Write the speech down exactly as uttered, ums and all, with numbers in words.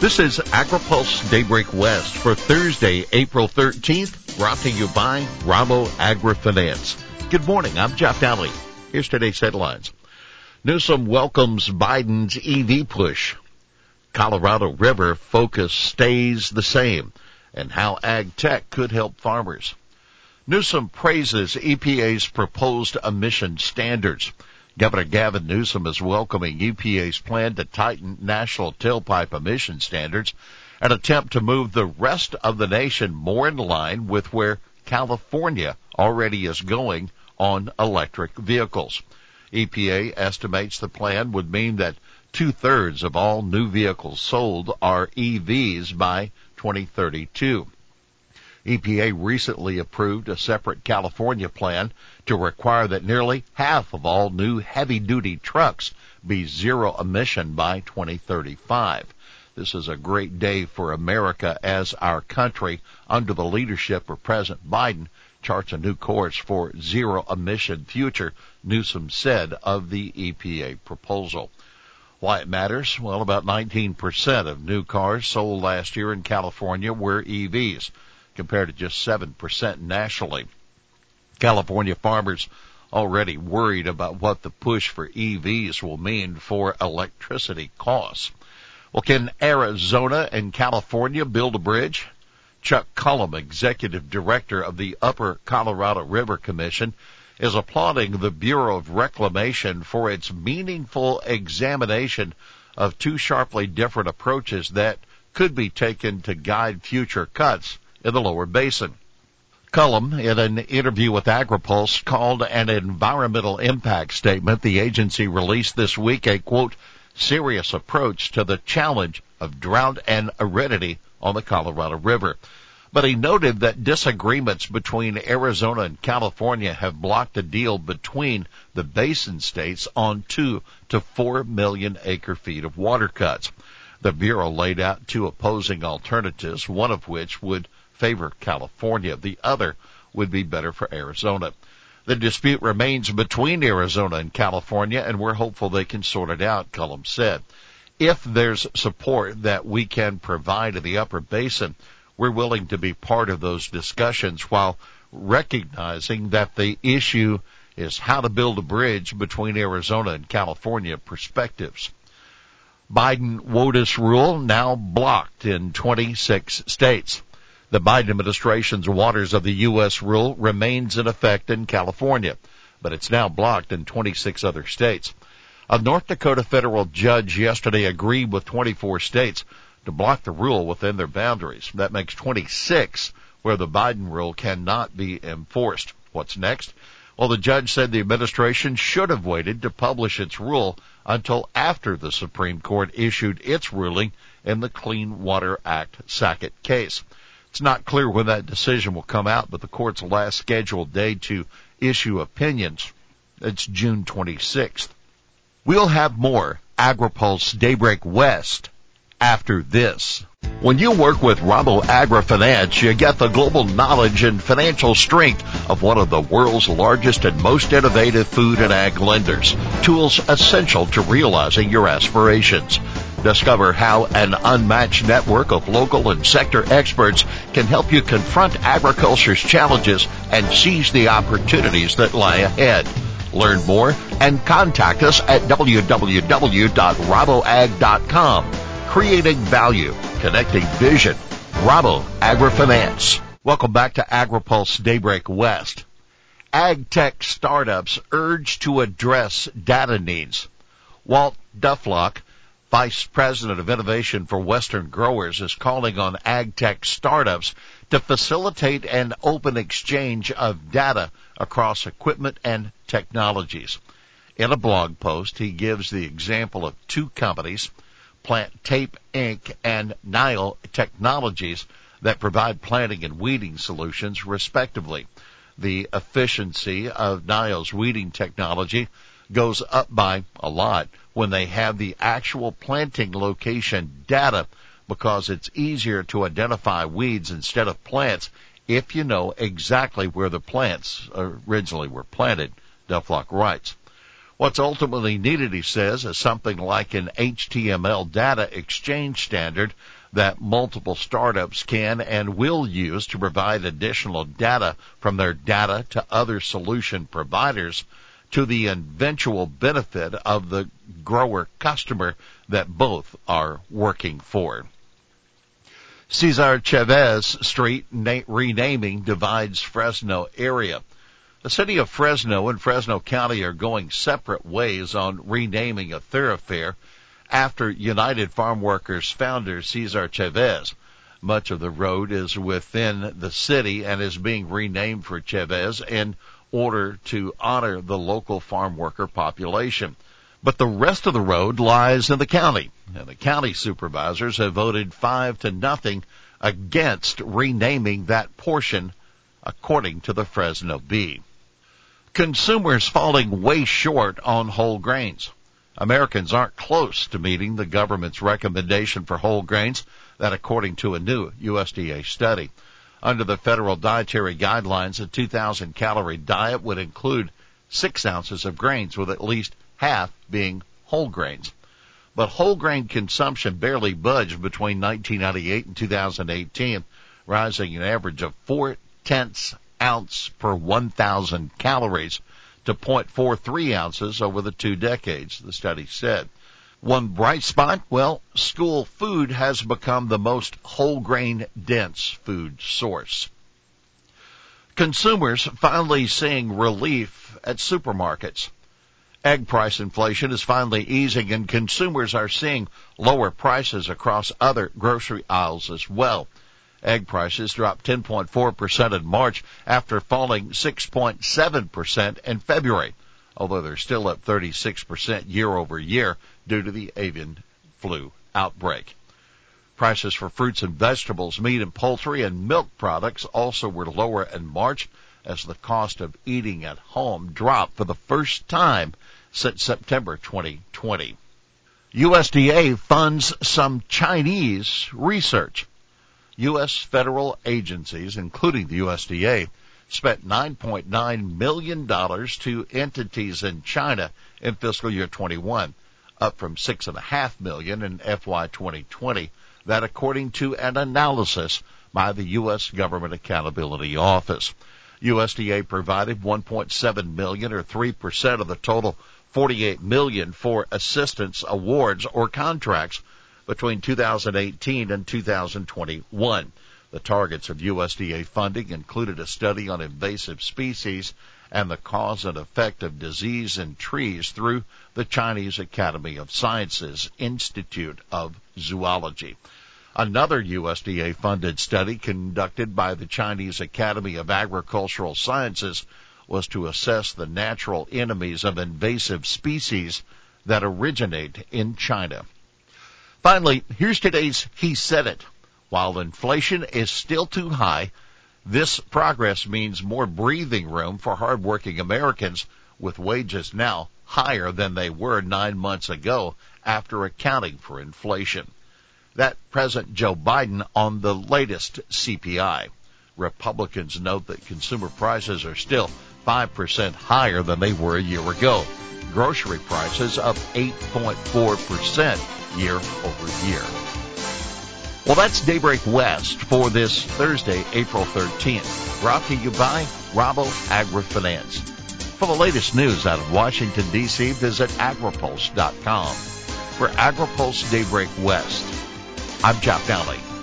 This is AgriPulse Daybreak West for Thursday, April thirteenth, brought to you by Rabo AgriFinance. Good morning, I'm Jeff Daly. Here's today's headlines. Newsom welcomes Biden's E V push. Colorado River focus stays the same, and how ag tech could help farmers. Newsom praises E P A's proposed emission standards. Governor Gavin Newsom is welcoming E P A's plan to tighten national tailpipe emission standards, an attempt to move the rest of the nation more in line with where California already is going on electric vehicles. E P A estimates the plan would mean that two-thirds of all new vehicles sold are E Vs by twenty thirty-two. E P A recently approved a separate California plan to require that nearly half of all new heavy-duty trucks be zero emission by twenty thirty-five. This is a great day for America as our country, under the leadership of President Biden, charts a new course for zero-emission future, Newsom said of the E P A proposal. Why it matters? Well, about nineteen percent of new cars sold last year in California were E Vs, compared to just seven percent nationally. California farmers already worried about what the push for E Vs will mean for electricity costs. Well, can Arizona and California build a bridge? Chuck Cullum, executive director of the Upper Colorado River Commission, is applauding the Bureau of Reclamation for its meaningful examination of two sharply different approaches that could be taken to guide future cuts in the lower basin. Cullum, in an interview with AgriPulse, called an environmental impact statement the agency released this week a, quote, serious approach to the challenge of drought and aridity on the Colorado River. But he noted that disagreements between Arizona and California have blocked a deal between the basin states on two to four million acre feet of water cuts. The Bureau laid out two opposing alternatives, one of which would favor California. The other would be better for Arizona. The dispute remains between Arizona and California, and we're hopeful they can sort it out, Cullum said. If there's support that we can provide to the upper basin, we're willing to be part of those discussions while recognizing that the issue is how to build a bridge between Arizona and California perspectives. Biden-WOTUS rule now blocked in twenty-six states. The Biden administration's Waters of the U S rule remains in effect in California, but it's now blocked in twenty-six other states. A North Dakota federal judge yesterday agreed with twenty-four states to block the rule within their boundaries. That makes twenty-six where the Biden rule cannot be enforced. What's next? Well, the judge said the administration should have waited to publish its rule until after the Supreme Court issued its ruling in the Clean Water Act Sackett case. It's not clear when that decision will come out, but the court's last scheduled day to issue opinions, it's June twenty-sixth. We'll have more AgriPulse Daybreak West after this. When you work with Rabo AgriFinance, you get the global knowledge and financial strength of one of the world's largest and most innovative food and ag lenders. Tools essential to realizing your aspirations. Discover how an unmatched network of local and sector experts can help you confront agriculture's challenges and seize the opportunities that lie ahead. Learn more and contact us at w w w dot rabo ag dot com. Creating value, connecting vision. Rabo AgriFinance. Welcome back to AgriPulse Daybreak West. Ag tech startups urge to address data needs. Walt Dufflock, Vice President of Innovation for Western Growers, is calling on ag tech startups to facilitate an open exchange of data across equipment and technologies. In a blog post, he gives the example of two companies, Plant Tape Incorporated and Nile Technologies, that provide planting and weeding solutions, respectively. The efficiency of Nile's weeding technology goes up by a lot when they have the actual planting location data, because it's easier to identify weeds instead of plants if you know exactly where the plants originally were planted, Dufflock writes. What's ultimately needed, he says, is something like an H T M L data exchange standard that multiple startups can and will use to provide additional data from their data to other solution providers to the eventual benefit of the grower customer that both are working for. Cesar Chavez Street na- renaming divides Fresno area. The city of Fresno and Fresno County are going separate ways on renaming a thoroughfare after United Farm Workers founder Cesar Chavez. Much of the road is within the city and is being renamed for Chavez in order to honor the local farm worker population. But the rest of the road lies in the county, and the county supervisors have voted five to nothing against renaming that portion, according to the Fresno Bee. Consumers falling way short on whole grains. Americans aren't close to meeting the government's recommendation for whole grains, that according to a new U S D A study. Under the federal dietary guidelines, a two thousand calorie diet would include six ounces of grains, with at least half being whole grains. But whole grain consumption barely budged between nineteen ninety-eight and two thousand eighteen, rising an average of four tenths ounce per one thousand calories to zero point four three ounces over the two decades, the study said. One bright spot, well, school food has become the most whole grain dense food source. Consumers finally seeing relief at supermarkets. Egg price inflation is finally easing, and consumers are seeing lower prices across other grocery aisles as well. Egg prices dropped ten point four percent in March after falling six point seven percent in February, although they're still up thirty-six percent year over year due to the avian flu outbreak. Prices for fruits and vegetables, meat and poultry, and milk products also were lower in March as the cost of eating at home dropped for the first time since September twenty twenty. U S D A funds some Chinese research. U S federal agencies, including the U S D A, spent nine point nine million dollars to entities in China in fiscal year twenty-one, up from six point five million dollars in F Y twenty twenty. That according to an analysis by the U S Government Accountability Office. U S D A provided one point seven million dollars or three percent of the total forty-eight million dollars for assistance awards or contracts between two thousand eighteen and two thousand twenty-one. The targets of U S D A funding included a study on invasive species and the cause and effect of disease in trees through the Chinese Academy of Sciences Institute of Zoology. Another U S D A-funded study conducted by the Chinese Academy of Agricultural Sciences was to assess the natural enemies of invasive species that originate in China. Finally, here's today's He Said It. While inflation is still too high, this progress means more breathing room for hardworking Americans, with wages now higher than they were nine months ago after accounting for inflation. That President Joe Biden on the latest C P I. Republicans note that consumer prices are still five percent higher than they were a year ago. Grocery prices up eight point four percent year over year. Well, that's Daybreak West for this Thursday, April thirteenth. Brought to you by Rabo AgriFinance. For the latest news out of Washington, D C, visit agripulse dot com. For AgriPulse Daybreak West, I'm Jeff Daly.